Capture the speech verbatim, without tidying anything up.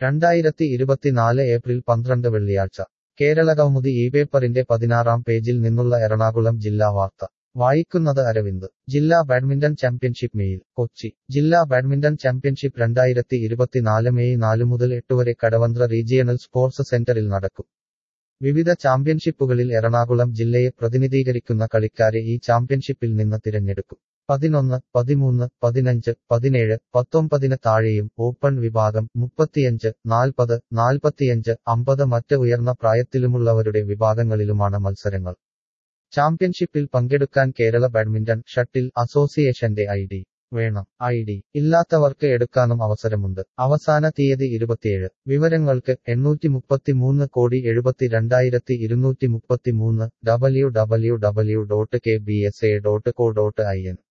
രണ്ടായിരത്തി ഇരുപത്തിനാല് ഏപ്രിൽ പന്ത്രണ്ട് വെള്ളിയാഴ്ച കേരളകൗമുദി ഈ പേപ്പറിന്റെ പതിനാറാം പേജിൽ നിന്നുള്ള എറണാകുളം ജില്ലാ വാർത്ത വായിക്കുന്നത് അരവിന്ദ് ജില്ലാ ബാഡ്മിന്റൺ ചാമ്പ്യൻഷിപ്പ് മെയിൽ കൊച്ചി ജില്ലാ ബാഡ്മിന്റൺ ചാമ്പ്യൻഷിപ്പ് രണ്ടായിരത്തി ഇരുപത്തിനാല് മെയ് നാല് മുതൽ എട്ട് വരെ കടവന്ത്ര റീജിയണൽ സ്പോർട്സ് സെന്ററിൽ നടക്കും വിവിധ ചാമ്പ്യൻഷിപ്പുകളിൽ എറണാകുളം ജില്ലയെ പ്രതിനിധീകരിക്കുന്ന കളിക്കാരെ ഈ ചാമ്പ്യൻഷിപ്പിൽ നിന്ന് തിരഞ്ഞെടുക്കും പതിനൊന്ന് പതിമൂന്ന് പതിനഞ്ച് പതിനേഴ് പത്തൊമ്പതിന് താഴെയും ഓപ്പൺ വിഭാഗം മുപ്പത്തിയഞ്ച് നാൽപ്പത് നാൽപ്പത്തിയഞ്ച് അമ്പത് മറ്റ് ഉയർന്ന പ്രായത്തിലുമുള്ളവരുടെ വിഭാഗങ്ങളിലുമാണ് മത്സരങ്ങൾ ചാമ്പ്യൻഷിപ്പിൽ പങ്കെടുക്കാൻ കേരള ബാഡ്മിന്റൺ ഷട്ടിൽ അസോസിയേഷന്റെ ഐ ഡി വേണം ഐ ഡി ഇല്ലാത്തവർക്ക് എടുക്കാനും അവസരമുണ്ട് അവസാന തീയതി ഇരുപത്തിയേഴ് വിവരങ്ങൾക്ക് എണ്ണൂറ്റി മുപ്പത്തിമൂന്ന് കോടി എഴുപത്തി രണ്ടായിരത്തി ഇരുന്നൂറ്റി മുപ്പത്തിമൂന്ന് W W W dot K B S A dot co dot I N